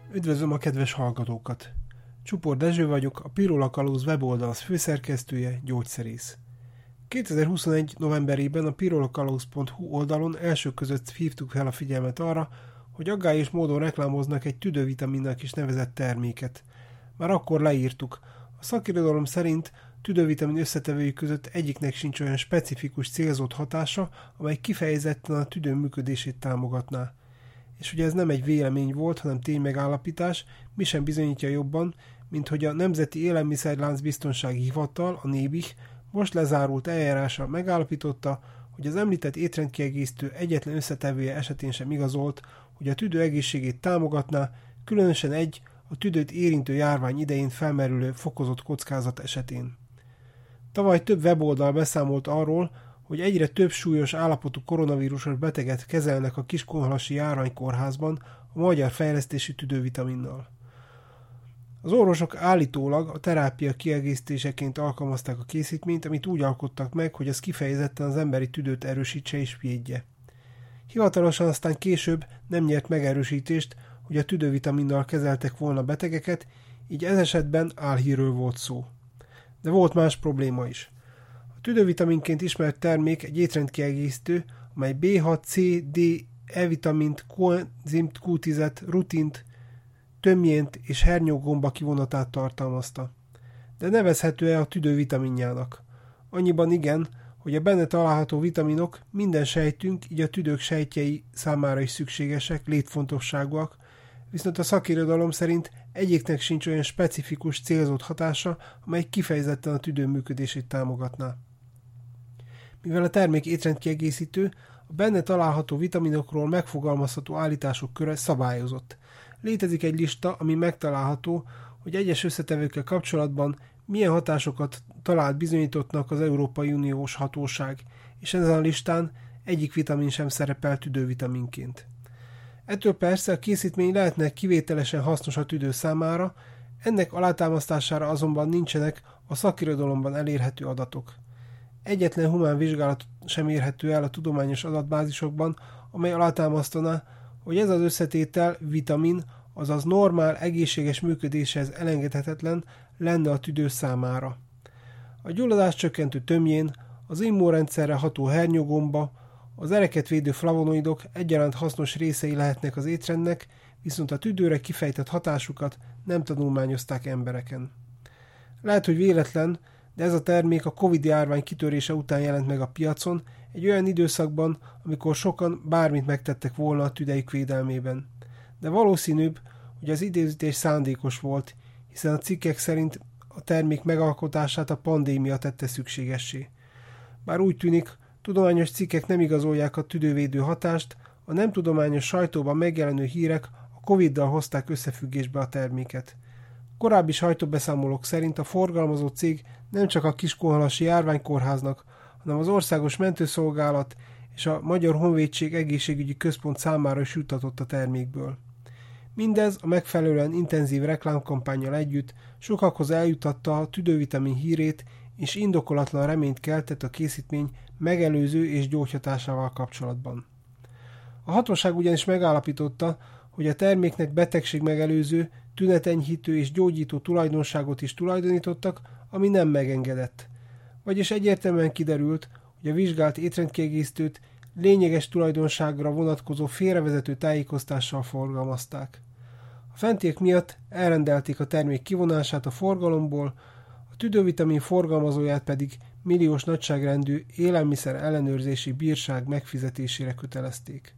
Üdvözlöm a kedves hallgatókat! Csupor Dezső vagyok, a Pirula Kalóz weboldal főszerkesztője, gyógyszerész. 2021. novemberében a pirulakalóz.hu oldalon elsők között hívtuk fel a figyelmet arra, hogy aggályos módon reklámoznak egy tüdővitaminnak is nevezett terméket. Már akkor leírtuk. A szakirodalom szerint tüdővitamin összetevői között egyiknek sincs olyan specifikus célzott hatása, amely kifejezetten a tüdő működését támogatná. És ugye ez nem egy vélemény volt, hanem ténymegállapítás, mi sem bizonyítja jobban, mint hogy a Nemzeti Élelmiszerlánc Biztonsági Hivatal, a NÉBIH most lezárult eljárással megállapította, hogy az említett étrendkiegészítő egyetlen összetevője esetén sem igazolt, hogy a tüdő egészségét támogatná, különösen egy a tüdőt érintő járvány idején felmerülő fokozott kockázat esetén. Tavaly több weboldal beszámolt arról, hogy egyre több súlyos állapotú koronavírusos beteget kezelnek a Kiskunhalasi Járványkórházban a magyar fejlesztési tüdővitaminnal. Az orvosok állítólag a terápia kiegészítéseként alkalmazták a készítményt, amit úgy alkottak meg, hogy az kifejezetten az emberi tüdőt erősítse és védje. Hivatalosan aztán később nem nyert megerősítést, hogy a tüdővitaminnal kezeltek volna betegeket, így ez esetben álhírről volt szó. De volt más probléma is. A tüdővitaminként ismert termék egy étrendkiegészítő, amely B6, C, D, E-vitamint, koenzimt Q10-et, rutint, tömjént és hernyógomba kivonatát tartalmazta. De nevezhető-e a tüdővitaminjának? Annyiban igen, hogy a benne található vitaminok minden sejtünk, így a tüdők sejtjei számára is szükségesek, létfontosságúak, viszont a szakirodalom szerint egyiknek sincs olyan specifikus célzott hatása, amely kifejezetten a tüdő működését támogatná. Mivel a termék étrendkiegészítő, a benne található vitaminokról megfogalmazható állítások köre szabályozott. Létezik egy lista, ami megtalálható, hogy egyes összetevőkkel kapcsolatban milyen hatásokat talált bizonyítottnak az Európai Uniós hatóság, és ezen a listán egyik vitamin sem szerepel tüdővitaminként. Ettől persze a készítmény lehetne kivételesen hasznos a tüdő számára, ennek alátámasztására azonban nincsenek a szakirodalomban elérhető adatok. Egyetlen humán vizsgálat sem érhető el a tudományos adatbázisokban, amely alátámasztaná, hogy ez az összetétel vitamin, azaz normál, egészséges működéshez elengedhetetlen lenne a tüdő számára. A gyulladás csökkentő tömjén, az immunrendszerre ható hernyógomba, az ereket védő flavonoidok egyaránt hasznos részei lehetnek az étrendnek, viszont a tüdőre kifejtett hatásukat nem tanulmányozták embereken. Lehet, hogy véletlen, de ez a termék a Covid-járvány kitörése után jelent meg a piacon, egy olyan időszakban, amikor sokan bármit megtettek volna a tüdeik védelmében. De valószínűbb, hogy az időzítés szándékos volt, hiszen a cikkek szerint a termék megalkotását a pandémia tette szükségessé. Bár úgy tűnik, tudományos cikkek nem igazolják a tüdővédő hatást, a nem tudományos sajtóban megjelenő hírek a Covid-dal hozták összefüggésbe a terméket. Korábbi sajtóbeszámolók szerint a forgalmazó cég nem csak a Kiskunhalasi Járványkórháznak, hanem az Országos Mentőszolgálat és a Magyar Honvédség Egészségügyi Központ számára is juttatott a termékből. Mindez a megfelelően intenzív reklámkampánnyal együtt sokakhoz eljutatta a tüdővitamin hírét, és indokolatlan reményt keltett a készítmény megelőző és gyógyhatásával kapcsolatban. A hatóság ugyanis megállapította, hogy a terméknek betegségmegelőző, tünetenyhítő és gyógyító tulajdonságot is tulajdonítottak, ami nem megengedett. Vagyis egyértelműen kiderült, hogy a vizsgált étrendkiegészítőt lényeges tulajdonságra vonatkozó félrevezető tájékoztással forgalmazták. A fentiek miatt elrendelték a termék kivonását a forgalomból, a tüdővitamin forgalmazóját pedig milliós nagyságrendű élelmiszer ellenőrzési bírság megfizetésére kötelezték.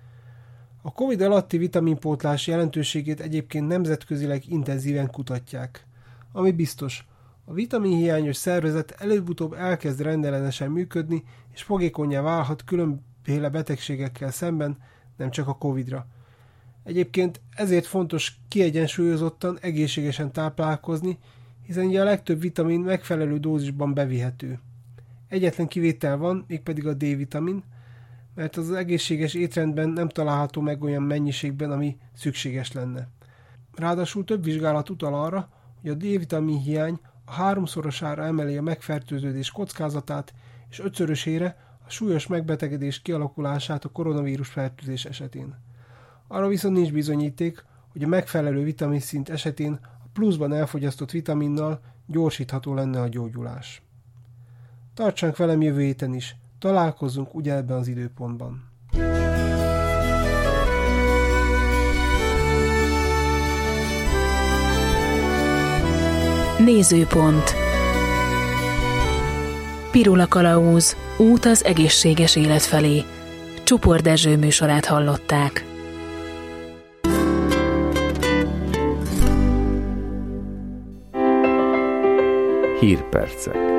A Covid alatti vitaminpótlás jelentőségét egyébként nemzetközileg intenzíven kutatják. Ami biztos, a vitaminhiányos szervezet előbb-utóbb elkezd rendellenesen működni, és fogékonnyá válhat különféle betegségekkel szemben, nem csak a Covid-ra. Egyébként ezért fontos kiegyensúlyozottan, egészségesen táplálkozni, hiszen ugye a legtöbb vitamin megfelelő dózisban bevihető. Egyetlen kivétel van, mégpedig a D-vitamin, mert az egészséges étrendben nem található meg olyan mennyiségben, ami szükséges lenne. Ráadásul több vizsgálat utal arra, hogy a D-vitamin hiány a 3-szorosára emeli a megfertőződés kockázatát, és 5-szörösére a súlyos megbetegedés kialakulását a koronavírus fertőzés esetén. Arra viszont nincs bizonyíték, hogy a megfelelő vitaminszint esetén a pluszban elfogyasztott vitaminnal gyorsítható lenne a gyógyulás. Tartsanak velem jövő héten is, találkozzunk ugyanebben az időpontban. Nézőpont. Pirula Kalauz, út az egészséges élet felé. Csupor Dezső műsorát hallották. Hírpercek.